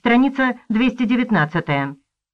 Страница 219.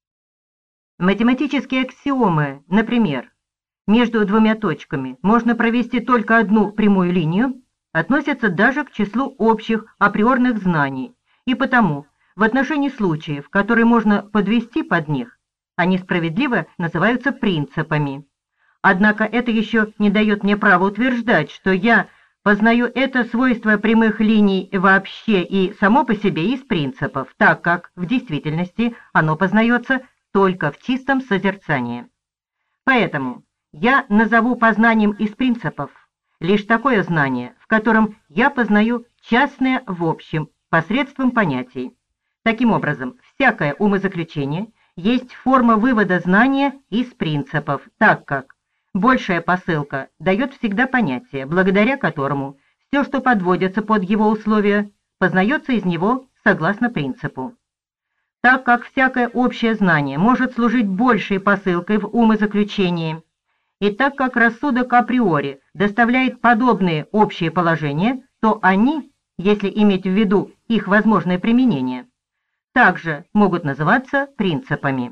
Математические аксиомы, например, между двумя точками можно провести только одну прямую линию, относятся даже к числу общих априорных знаний, и потому в отношении случаев, которые можно подвести под них, они справедливо называются принципами. Однако это еще не дает мне права утверждать, что я познаю это свойство прямых линий вообще и само по себе из принципов, так как в действительности оно познается только в чистом созерцании. Поэтому я назову познанием из принципов лишь такое знание, в котором я познаю частное в общем посредством понятий. Таким образом, всякое умозаключение есть форма вывода знания из принципов, так как большая посылка дает всегда понятие, благодаря которому все, что подводится под его условия, познается из него согласно принципу. Так как всякое общее знание может служить большей посылкой в умозаключении, и так как рассудок априори доставляет подобные общие положения, то они, если иметь в виду их возможное применение, также могут называться принципами.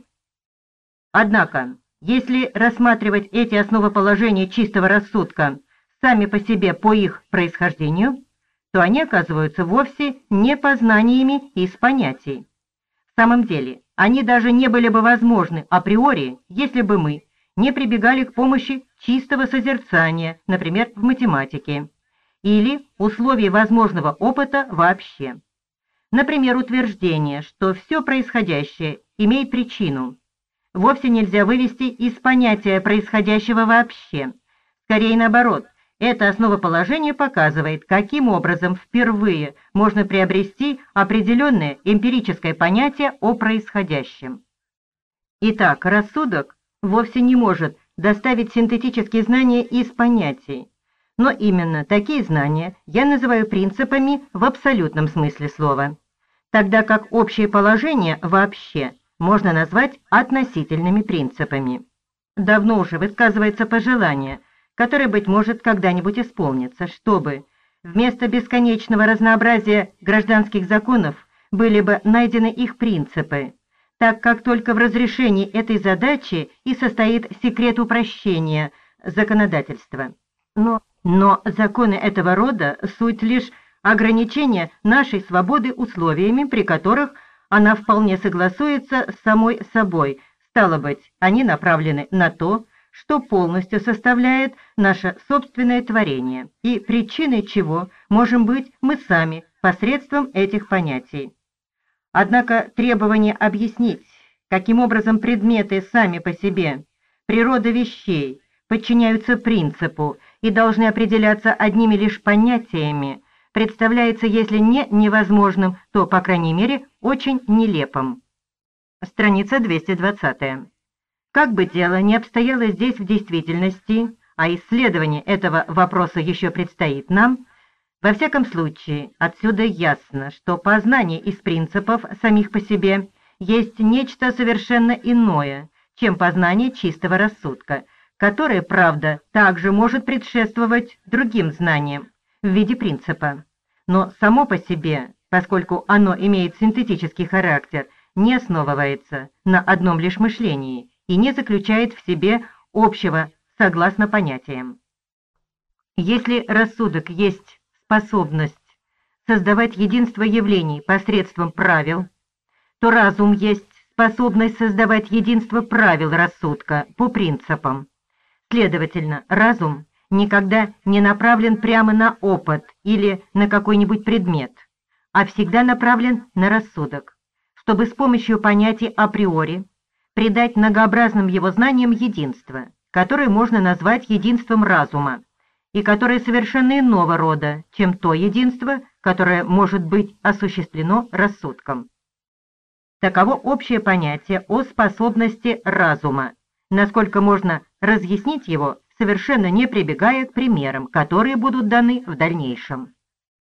Однако, если рассматривать эти основоположения чистого рассудка сами по себе по их происхождению, то они оказываются вовсе не познаниями из понятий. В самом деле, они даже не были бы возможны априори, если бы мы не прибегали к помощи чистого созерцания, например, в математике, или условий возможного опыта вообще. Например, утверждение, что все происходящее имеет причину, вовсе нельзя вывести из понятия происходящего вообще. Скорее наоборот, это основоположение показывает, каким образом впервые можно приобрести определенное эмпирическое понятие о происходящем. Итак, рассудок вовсе не может доставить синтетические знания из понятий, но именно такие знания я называю принципами в абсолютном смысле слова, тогда как общее положение вообще можно назвать относительными принципами. Давно уже высказывается пожелание, которое, быть может, когда-нибудь исполнится, чтобы вместо бесконечного разнообразия гражданских законов были бы найдены их принципы, так как только в разрешении этой задачи и состоит секрет упрощения законодательства. Но законы этого рода — суть лишь ограничение нашей свободы условиями, при которых она вполне согласуется с самой собой, стало быть, они направлены на то, что полностью составляет наше собственное творение, и причиной чего можем быть мы сами посредством этих понятий. Однако требование объяснить, каким образом предметы сами по себе, природа вещей, подчиняются принципу и должны определяться одними лишь понятиями, представляется, если не невозможным, то, по крайней мере, очень нелепым. Страница 220. Как бы дело ни обстояло здесь в действительности, а исследование этого вопроса еще предстоит нам, во всяком случае, отсюда ясно, что познание из принципов самих по себе есть нечто совершенно иное, чем познание чистого рассудка, которое, правда, также может предшествовать другим знаниям в виде принципа. Но само по себе, поскольку оно имеет синтетический характер, не основывается на одном лишь мышлении и не заключает в себе общего согласно понятиям. Если рассудок есть способность создавать единство явлений посредством правил, то разум есть способность создавать единство правил рассудка по принципам. Следовательно, разум никогда не направлен прямо на опыт или на какой-нибудь предмет, а всегда направлен на рассудок, чтобы с помощью понятий априори придать многообразным его знаниям единство, которое можно назвать единством разума, и которое совершенно иного рода, чем то единство, которое может быть осуществлено рассудком. Таково общее понятие о способности разума, насколько можно разъяснить его, совершенно не прибегая к примерам, которые будут даны в дальнейшем.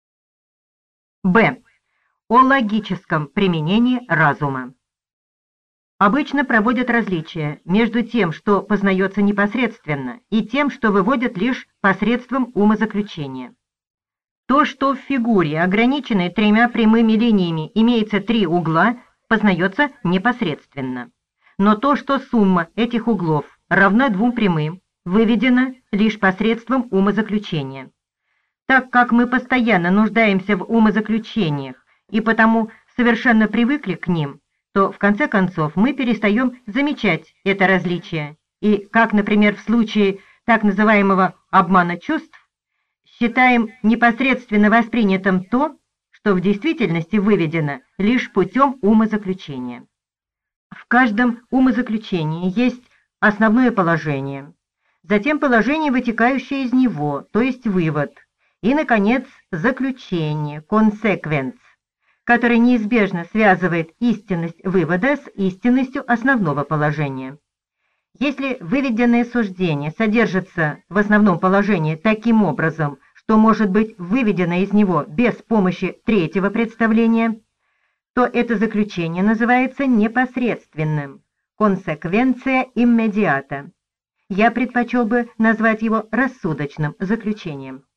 Б. О логическом применении разума. Обычно проводят различия между тем, что познается непосредственно, и тем, что выводят лишь посредством умозаключения. То, что в фигуре, ограниченной тремя прямыми линиями, имеется три угла, познается непосредственно. Но то, что сумма этих углов равна двум прямым, выведено лишь посредством умозаключения. Так как мы постоянно нуждаемся в умозаключениях и потому совершенно привыкли к ним, то в конце концов мы перестаем замечать это различие и, как, например, в случае так называемого обмана чувств, считаем непосредственно воспринятым то, что в действительности выведено лишь путем умозаключения. В каждом умозаключении есть основное положение, затем положение, вытекающее из него, то есть вывод, и, наконец, заключение, consequence, который неизбежно связывает истинность вывода с истинностью основного положения. Если выведенное суждение содержится в основном положении таким образом, что может быть выведено из него без помощи третьего представления, то это заключение называется непосредственным, consequentia immediata. Я предпочел бы назвать его рассудочным заключением.